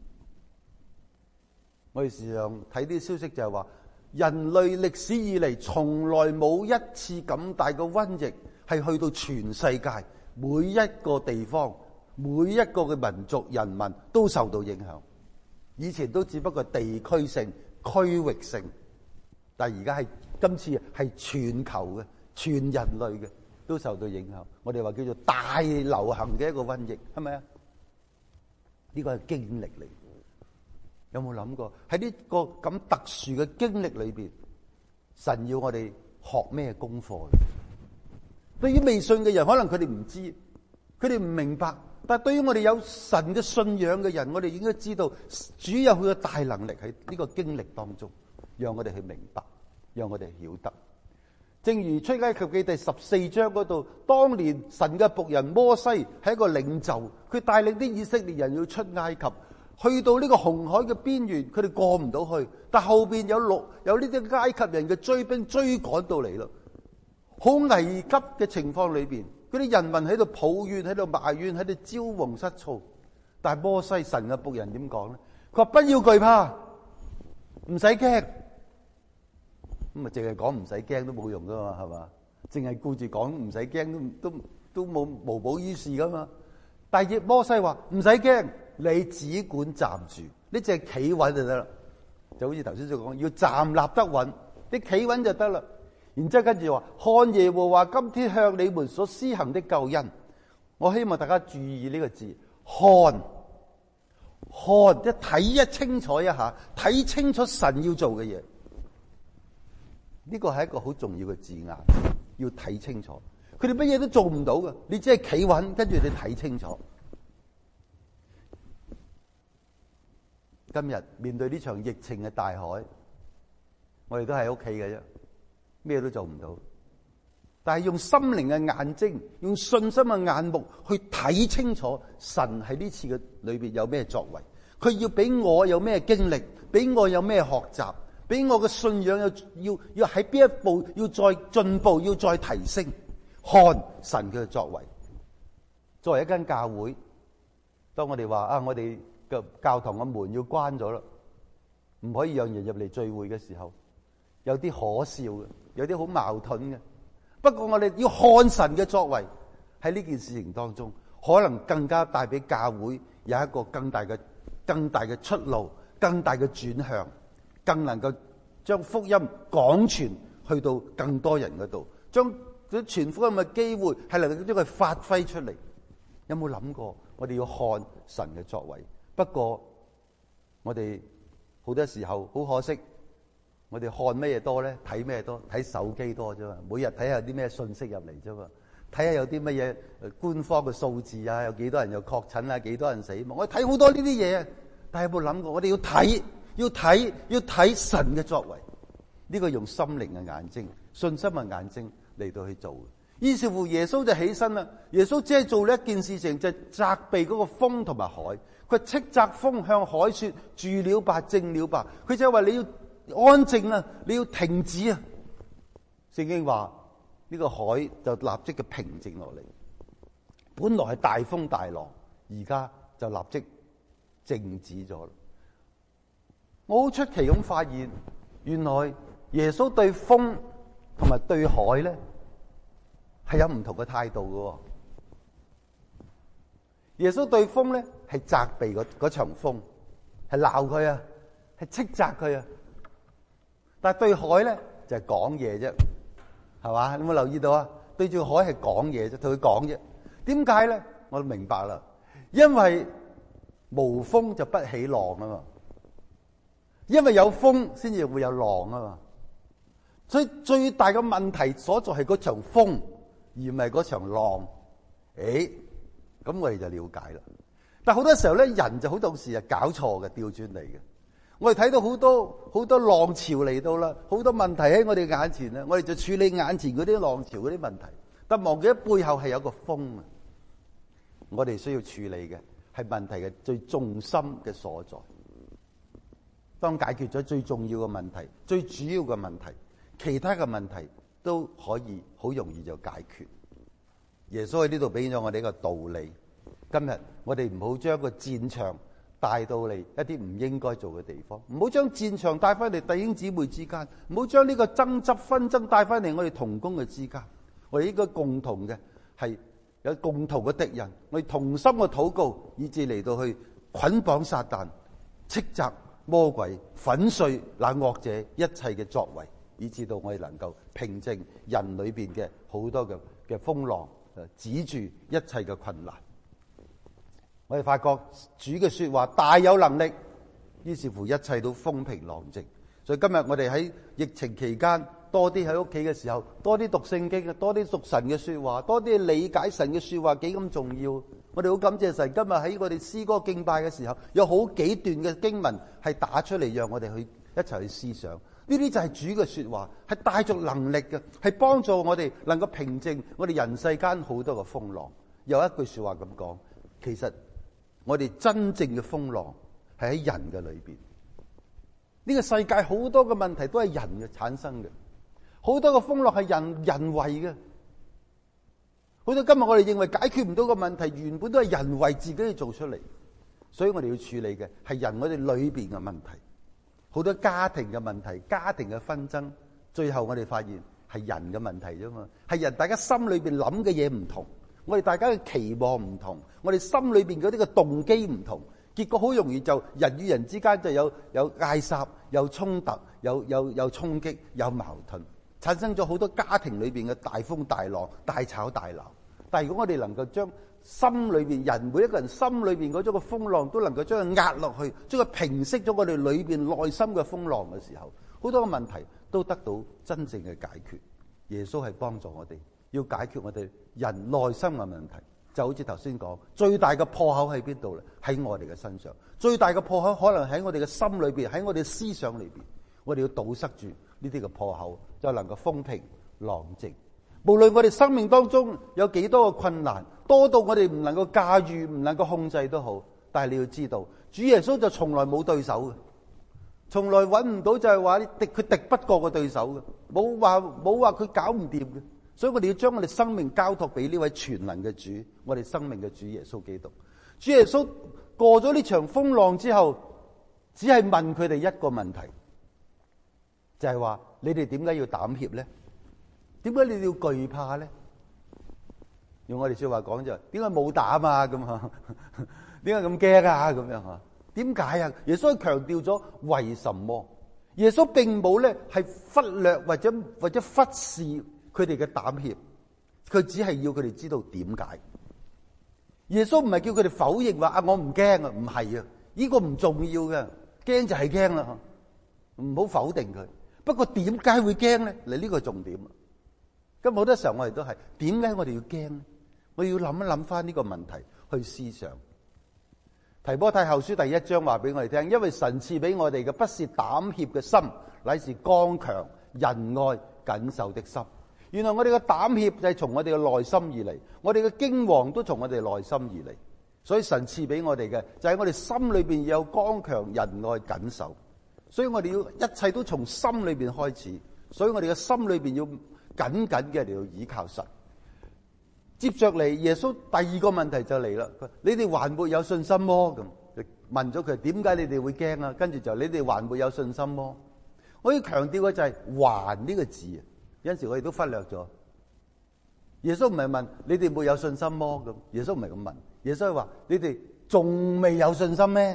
我哋時常睇啲消息就係話，人類歷史以嚟從來冇一次咁大嘅瘟疫係去到全世界每一個地方，每一個嘅民族人民都受到影響。以前都只不過地區性、區域性，但係而家係今次係全球嘅、全人類嘅都受到影響。我哋話叫做大流行嘅一個瘟疫，係咪啊？呢個係經歷嚟。有冇諗過喺呢個咁特殊嘅經歷裏邊，神要我哋學咩功課？對於未信嘅人，可能佢哋唔知，佢哋唔明白。但係對於我哋有神嘅信仰嘅人，我哋應該知道主有佢嘅大能力喺呢個經歷當中，讓我哋去明白，讓我哋曉得。正如出埃及記第14章嗰度，當年神嘅僕人摩西係一個領袖，佢帶領啲以色列人要出埃及。去到呢個紅海嘅邊緣，佢哋過唔到去，但後邊有呢啲埃及人嘅追兵追趕到嚟咯，好危急嘅情況裏邊，嗰啲人民喺度抱怨，喺度埋怨，喺度招惶失措。但係摩西神嘅僕人點講咧？佢話不要懼怕，唔使驚。咁啊，淨係講唔使驚都冇用噶嘛，係嘛？淨係顧住講唔使驚都冇無補於事噶嘛。但係摩西話唔使驚。你只管站住，你淨係企穩就得啦。就好似頭先所講，要站立得穩，你企穩就得啦。然之後跟住話，看耶和華今天向你們所施行的救恩。我希望大家注意呢個字，看一睇一清楚一下，睇清楚神要做嘅嘢。呢個係一個好重要嘅字眼，要睇清楚。佢哋乜嘢都做唔到嘅，你只係企穩，跟住你睇清楚。今日面對呢場疫情嘅大海，我哋都喺屋企嘅啫，咩都做唔到。但係用心靈嘅眼睛，用信心嘅眼目去睇清楚神喺呢次嘅裏邊有咩作為，佢要俾我有咩經歷，俾我有咩學習，俾我嘅信仰要喺邊一步要再進步，要再提升。看神嘅作為。作為一間教會，當我哋話我哋嘅教堂嘅門要關咗啦， 唔可以讓人入嚟聚會嘅時候，有啲可笑嘅，有啲好矛盾嘅。不過我哋要看神嘅作為，喺呢件事情當中，可能更加帶俾教會有一個更大嘅出路，更大嘅轉向，更能夠將福音廣傳去到更多人嗰度，將傳福音嘅機會係能夠將佢發揮出嚟。有冇諗過我哋要看神嘅作為？不過我哋好多時候好可惜，我哋看咩嘢多咧？睇咩多？睇手機多啫嘛。每日睇下啲咩信息入嚟啫嘛，睇下有啲乜嘢官方嘅數字啊，有幾多人有確診啊，幾多人死亡。我哋睇好多呢啲嘢，但係有冇諗過我哋要睇神嘅作為？呢個用心靈嘅眼睛、信心嘅眼睛嚟到去做。於是乎耶穌就起身啦。耶穌只係做呢一件事情，就係責備嗰個風同埋海。佢斥責風，向海說：住了吧，靜了吧。佢就係話你要安靜啊，你要停止啊。聖經話呢個海就立即嘅平靜落嚟。本來係大風大浪，而家就立即靜止咗。我好出奇咁發現，原來耶穌對風同埋對海咧係有唔同嘅態度嘅。耶穌對風咧係責備嗰場風，係鬧佢啊，係斥責佢啊。但係對海咧就係講嘢啫，係嘛？你有冇留意到啊？對住海係講嘢啫，同佢講啫。點解咧？我都明白啦，因為無風就不起浪啊嘛，因為有風先至會有浪啊嘛。所以最大嘅問題所在係嗰場風，而唔係嗰場浪。咁我哋就了解啦。但好多時候咧，人就好多時係搞錯嘅，調轉嚟嘅。我哋睇到好多浪潮嚟到啦，好多問題喺我哋眼前咧，我哋就處理眼前嗰啲浪潮嗰啲問題，但忘記喺背後係有個風啊。我哋需要處理嘅係問題嘅最重心嘅所在。當解決咗最重要嘅問題、最主要嘅問題，其他嘅問題都可以好容易就解決。耶穌喺呢度俾咗我哋一個道理。今日我哋唔好將個戰場帶到嚟一啲唔應該做嘅地方，唔好將戰場帶翻嚟弟兄姊妹之間，唔好將呢個爭執紛爭帶翻嚟我哋同工嘅之間。我哋應該共同嘅係有共同嘅敵人，我哋同心嘅禱告，以至嚟到去捆綁撒旦、斥責魔鬼、粉碎那惡者一切嘅作為，以至到我哋能夠平靜人裏邊嘅好多嘅風浪，止住一切嘅困難。我哋發覺主嘅說話大有能力，於是乎一切都風平浪靜。所以今日我哋喺疫情期間多啲喺屋企嘅時候，多啲讀聖經，多啲讀神嘅說話，多啲理解神嘅說話幾咁重要。我哋好感謝神，今日喺我哋詩歌敬拜嘅時候，有好幾段嘅經文係打出嚟，讓我哋去一齊去思想。呢啲就係主嘅說話，係帶着能力嘅，係幫助我哋能夠平靜我哋人世間好多嘅風浪。有一句說話咁講，其實我哋真正嘅風浪係喺人嘅裏邊。呢個世界好多嘅問題都係人嘅產生嘅，好多嘅風浪係人為嘅。好多今日我哋認為解決唔到嘅問題，原本都係人為自己去做出嚟。所以我哋要處理嘅係人我哋裏邊嘅問題。好多家庭嘅問題、家庭嘅紛爭，最後我哋發現係人嘅問題啫嘛，係人大家心裏邊諗嘅嘢唔同，我哋大家嘅期望唔同，我哋心裏邊嗰啲嘅動機唔同，結果好容易就人與人之間就有嗌殺、有衝突、有衝擊、有矛盾，產生咗好多家庭裏邊嘅大風大浪、大吵大鬧。但係如果我哋能夠將心裏邊人每一個人心裏邊嗰種嘅風浪都能夠將佢壓落去，將佢平息咗我哋裏邊內心嘅風浪嘅時候，好多嘅問題都得到真正嘅解決。耶穌係幫助我哋要解決我哋人內心嘅問題，就好似頭先講，最大嘅破口喺邊度咧？喺我哋嘅身上。最大嘅破口可能喺我哋嘅心裏邊，喺我哋思想裏邊。我哋要堵塞住呢啲嘅破口，就能夠風平浪靜。無論我哋生命當中有幾多嘅困難，多到我哋唔能夠駕馭、唔能夠控制都好，但係你要知道，主耶穌就從來冇對手嘅，從來揾唔到就係話佢敵不過嘅對手嘅，冇話佢搞唔掂嘅。所以我哋要將我哋生命交託俾呢位全能嘅主，我哋生命嘅主耶穌基督。主耶穌過咗呢場風浪之後， 只係問佢哋一個問題，就係話你哋點解要膽怯咧？點解你哋要懼怕咧？用我哋說話講就係點解冇膽啊？咁啊，點解咁驚啊？咁樣吓？點解啊？耶穌強調咗為什麼？耶穌並冇咧係忽略或者忽視佢哋嘅膽怯，佢只係要佢哋知道點解。耶穌唔係叫佢哋否認話啊我唔驚啊，唔係啊，呢個唔重要嘅，驚就係驚啦，唔好否定佢。不過點解會驚咧？你呢個重點。咁好多時候我哋都係點解我哋要驚咧？我要諗一諗翻呢個問題去思想。提摩太後書第1章話俾我哋聽，因為神賜俾我哋嘅不是膽怯嘅心，乃是剛強、仁愛、謹守的心。原來我哋嘅膽怯就係從我哋嘅內心而嚟，我哋嘅驚惶都從我哋內心而嚟。所以神賜俾我哋嘅就係我哋心裏邊有剛強、仁愛、謹守。所以我哋要一切都從心裏邊開始。所以我哋嘅心裏邊要緊緊嘅嚟到倚靠神。接着嚟，耶穌第二個問題就嚟啦。你哋還沒有信心麼？咁問咗佢點解你哋會驚啊？跟住就你哋還沒有信心麼？我要強調嘅就係還呢個字，有陣時我哋都忽略咗。耶穌唔係問你哋沒有信心麼？咁耶穌唔係咁問，耶穌係話你哋仲未有信心咩？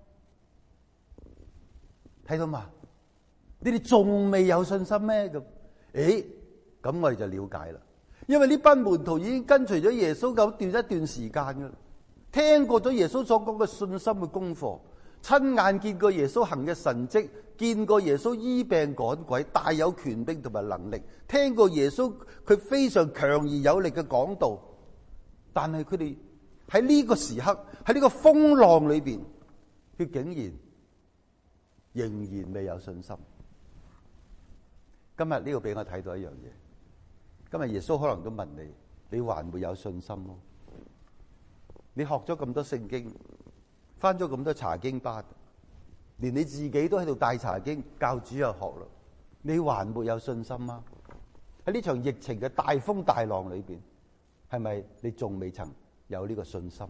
睇到嘛？你哋仲未有信心咩？咁咁我哋就了解啦。因為呢班門徒已經跟隨咗耶穌咁一段時間噶啦，聽過咗耶穌所講嘅信心嘅功課，親眼見過耶穌行嘅神蹟，見過耶穌醫病趕鬼，大有權柄同埋能力，聽過耶穌佢非常強而有力嘅講道，但係佢哋喺呢個時刻，喺呢個風浪裏邊，佢竟然仍然未有信心。今日呢個俾我睇到一樣嘢。今日耶穌可能都問你，你還沒有信心咯？你學咗咁多聖經，翻咗咁多查經班，連你自己都喺度帶查經，教主又學啦，你還沒有信心嗎？喺呢場疫情嘅大風大浪裏邊，係咪你仲未曾有呢個信心？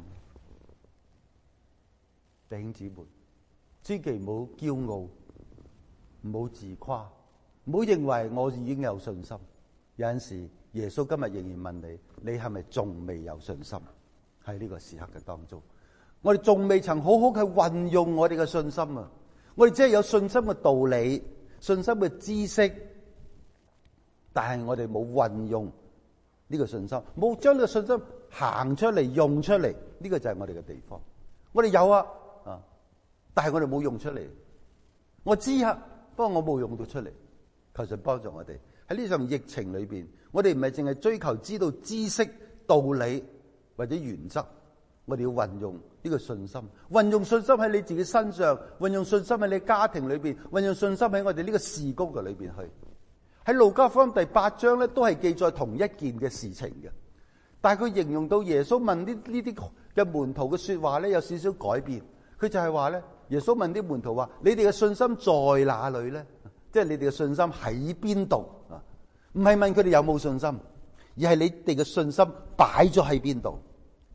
弟兄姊妹，千祈唔好驕傲，唔好自誇，唔好認為我已經有信心。有陣時耶穌今日仍然問你，你係咪仲未有信心？喺呢個時刻嘅當中，我哋仲未曾好好去運用我哋嘅信心啊！我哋只係有信心嘅道理、信心嘅知識，但係我哋冇運用呢個信心，冇將呢個信心行出嚟、用出嚟。呢個就係我哋嘅地方。我哋有啊，但係我哋冇用出嚟。我知啊，不過我冇用到出嚟。求神幫助我哋。喺呢場疫情裏邊，我哋唔係淨係追求知道知識、道理或者原則，我哋要運用呢個信心，運用信心喺你自己身上，運用信心喺你家庭裏邊，運用信心喺我哋呢個事工嘅裏邊去。喺路加福音第8章咧，都係記載同一件嘅事情嘅，但係佢形容到耶穌問呢啲嘅門徒嘅說話咧，有少少改變。佢就係話咧，耶穌問啲門徒話：你哋嘅信心在哪裏咧？即係你哋嘅信心喺邊度啊？唔係問佢哋有冇信心，而係你哋嘅信心擺咗喺邊度？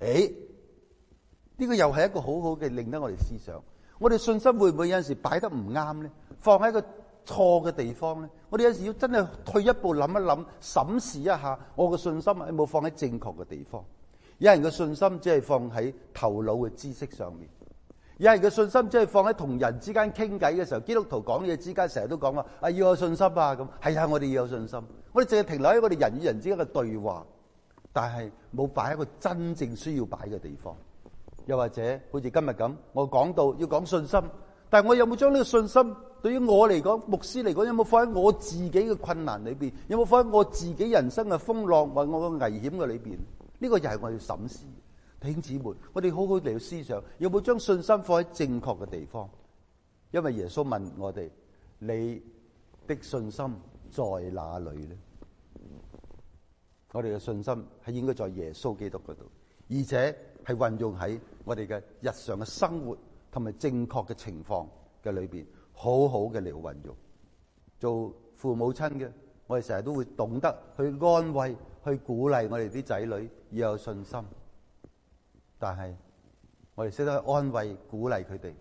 呢個又係一個好好嘅令得我哋思想。我哋信心會唔會有陣時擺得唔啱咧？放喺一個錯嘅地方咧？我哋有陣時要真係退一步諗一諗，審視一下我嘅信心有冇放喺正確嘅地方。有人嘅信心只係放喺頭腦嘅知識上面。有人嘅信心即係放喺同人之間傾偈嘅時候，基督徒講嘢之間成日都講話要有信心啊，咁係啊，我哋要有信心。我哋淨係停留喺我哋人與人之間嘅對話，但係冇擺喺一個真正需要擺嘅地方。又或者好似今日咁，我講到要講信心，但係我有冇將呢個信心對於我嚟講，牧師嚟講，有冇放喺我自己嘅困難裏邊？有冇放喺我自己人生嘅風浪或我嘅危險嘅裏邊？呢個又係我要審視。弟兄姊妹，我哋好好嚟思想，有冇將信心放喺正確嘅地方？因為耶穌問我哋：你的信心在哪裏呢？我哋嘅信心係應該在耶穌基督嗰度，而且係運用喺我哋嘅日常嘅生活同埋正確嘅情況嘅裏邊，好好嘅嚟運用。做父母親嘅，我哋成日都會懂得去安慰、去鼓勵我哋啲仔女要有信心。但係我哋識得去安慰、鼓勵佢哋，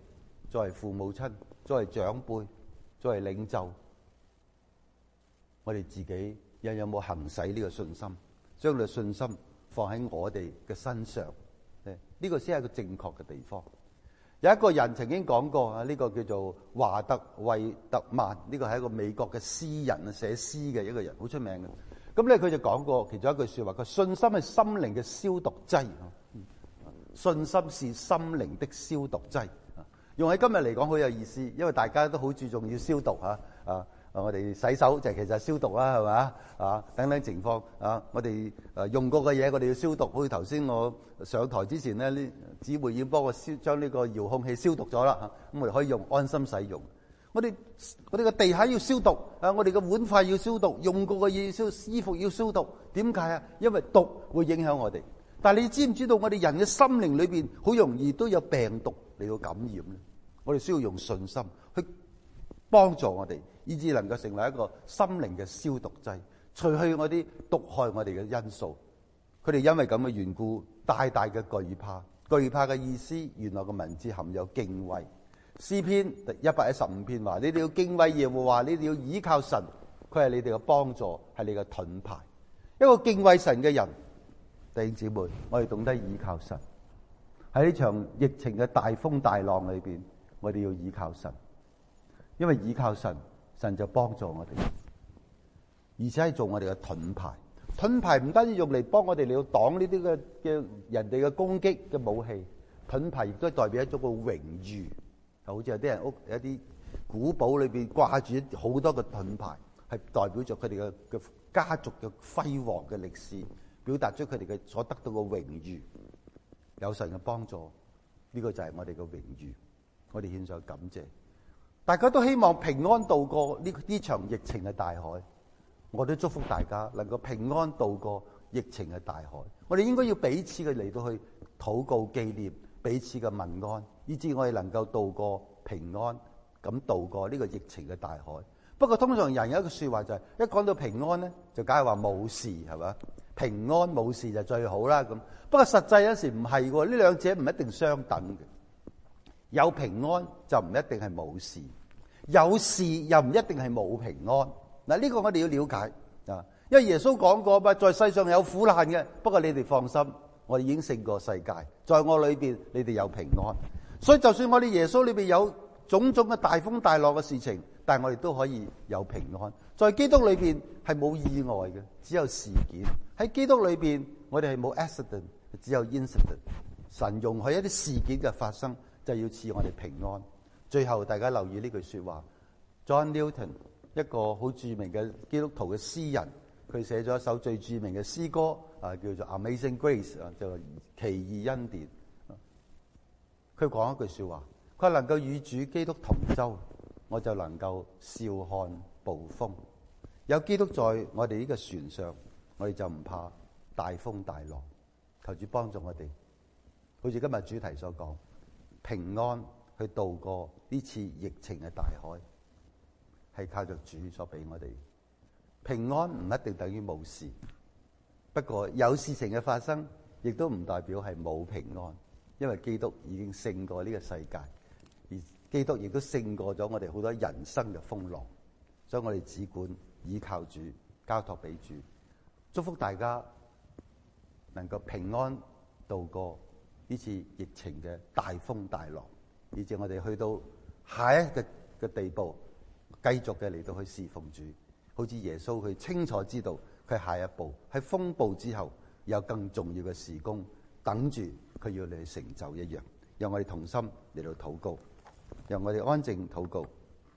作為父母親、作為長輩、作為領袖，我哋自己又有冇行使呢個信心？將呢個信心放喺我哋嘅身上，呢個先係個正確嘅地方。有一個人曾經講過啊，呢個叫做華特惠特曼，呢個係一個美國嘅詩人啊，寫詩嘅一個人，好出名嘅。咁咧佢就講過其中一句說話，佢信心係心靈嘅消毒劑。信心是心靈的消毒劑。用喺今日嚟講好有意思，因為大家都好注重要消毒我哋洗手就其實消毒啦，係嘛等等情況我哋用過嘅嘢我哋要消毒。好似頭先我上台之前咧，呢姊妹已經幫我將呢個遙控器消毒咗啦，咁我哋可以用安心使用。我哋個地下要消毒我哋嘅碗筷要消毒，用過嘅嘢衣服要消毒。點解啊？因為毒會影響我哋。但係你知唔知道我哋人嘅心靈裏邊好容易都有病毒嚟到感染咧？我哋需要用信心去幫助我哋，以致能夠成為一個心靈嘅消毒劑，除去我啲毒害我哋嘅因素。佢哋因為咁嘅緣故，大大嘅懼怕。懼怕嘅意思，原來個文字含有敬畏。詩篇115篇話：你哋要敬畏耶和華，你哋要倚靠神，佢係你哋嘅幫助，係你嘅盾牌。一個敬畏神嘅人，弟兄姊妹，我哋懂得倚靠神。喺呢場疫情嘅大風大浪裏邊，我哋要倚靠神，因為倚靠神，神就幫助我哋，而且係做我哋嘅盾牌。盾牌唔單止用嚟幫我哋嚟到擋呢啲嘅人哋嘅攻擊嘅武器，盾牌亦都代表一種個榮譽。好似有啲人有一啲古堡裏邊掛住好多個盾牌，係代表著佢哋嘅家族嘅輝煌嘅歷史，表達咗佢哋嘅所得到嘅榮譽。有神嘅幫助，呢個就係我哋嘅榮譽。我哋獻上感謝。大家都希望平安度過呢場疫情嘅大海，我都祝福大家能夠平安度過疫情嘅大海。我哋應該要彼此嘅嚟到去禱告紀念，彼此嘅問安，以致我哋能夠度過平安咁度過呢個疫情嘅大海。不過通常人有一個說話就係，一講到平安咧，就梗係話冇事，係嘛？平安冇事就最好啦咁。不過實際有時唔係喎，呢兩者唔一定相等嘅。有平安就唔一定係冇事，有事又唔一定係冇平安。嗱，呢個我哋要了解因為耶穌講過嘛，在世上有苦難嘅，不過你哋放心，我哋已經勝過世界，在我裏邊你哋有平安。所以就算我哋耶穌裏邊有種種嘅大風大浪嘅事情，但係我哋都可以有平安。在基督裏邊係冇意外嘅，只有事件。喺基督裏邊我哋係冇 accident， 只有 incident。神容許一啲事件嘅發生，就要賜我哋平安。最後大家留意呢句說話， John Newton 一個好著名嘅基督徒嘅詩人，佢寫咗一首最著名嘅詩歌叫做 Amazing Grace 就奇異恩典。佢講一句說話，佢話能夠與主基督同舟，我就能夠笑看暴風。有基督在我哋呢個船上，我哋就唔怕大風大浪。求主幫助我哋，好似今日主題所講，平安去渡過呢次疫情嘅大海，係靠着主所俾我哋。平安唔一定等於冇事，不過有事情嘅發生，亦都唔代表係冇平安，因為基督已經勝過呢個世界，而基督亦都勝過咗我哋好多人生嘅風浪，所以我哋只管依靠主，交託俾主，祝福大家能夠平安渡過呢次疫情嘅大風大浪，以至我哋去到下一個地步，繼續嘅嚟到去侍奉主。好似耶穌佢清楚知道佢下一步喺風暴之後有更重要嘅事工等住佢要嚟成就一樣。讓我哋同心嚟到禱告，讓我哋安靜禱告。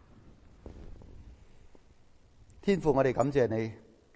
天父，我哋感謝你，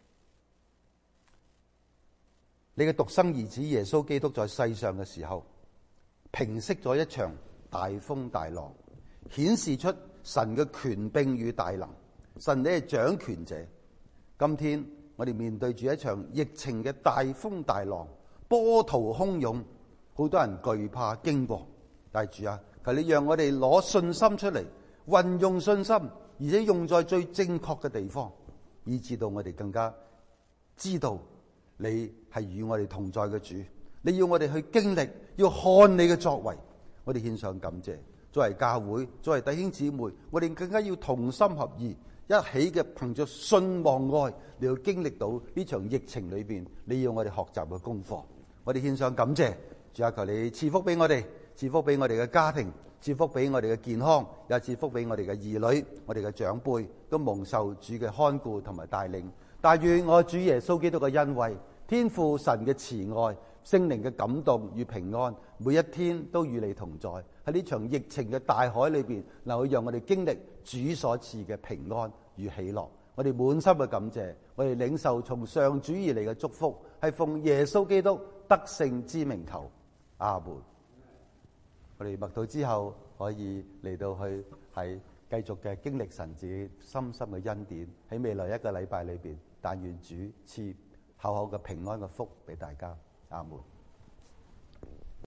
你嘅獨生兒子耶穌基督在世上嘅時候，平息咗一場大風大浪，顯示出神嘅權柄與大能。神你係掌權者。今天我哋面對住一場疫情嘅大風大浪，波濤洶湧，好多人懼怕驚惶。但係主啊，求你讓我哋攞信心出嚟，運用信心，而且用在最正確嘅地方，以致到我哋更加知道你係與我哋同在嘅主。你要我哋去經歷，要看你嘅作為。我哋獻上感謝。 作為教會，作為弟兄姊妹，我哋更加要同心合意，一起嘅憑着信望愛嚟到經歷到呢場疫情裏邊你要我哋學習嘅功課。我哋獻上感謝，主啊，求你賜福俾我哋，賜福俾我哋嘅家庭，賜福俾我哋嘅健康，也賜福俾我哋嘅兒女，我哋嘅長輩都蒙受主嘅看顧同埋帶領。但願我主耶穌基督嘅恩惠、天父神嘅慈愛、聖靈嘅感動與平安，每一天都與你同在。喺呢場疫情嘅大海裏邊，能夠讓我哋經歷主所賜嘅平安與喜樂。我哋滿心嘅感謝，我哋領受從上主而嚟嘅祝福，係奉耶穌基督得勝之名求，阿門。我哋默禱之後，可以嚟到去係繼續嘅經歷神自己深深嘅恩典。喺未來一個禮拜裏邊，但願主賜厚厚嘅平安嘅福俾大家，阿門。